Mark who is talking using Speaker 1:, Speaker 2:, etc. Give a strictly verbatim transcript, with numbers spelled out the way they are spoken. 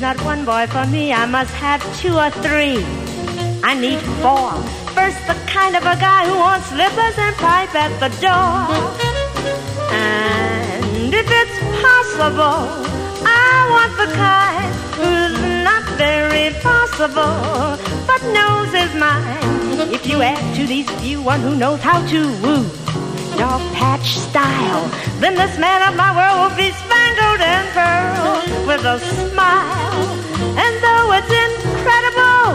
Speaker 1: not one boy for me, I must have two or three. I need four. First, the kind of a guy who wants slippers and pipe at the door. And if it's possible, I want the kind who's not very possible, but knows his mind. If you add to these few one who knows how to woo, dog patch style, then this man of my world will be spangled and pearl with a smile. And though it's incredible,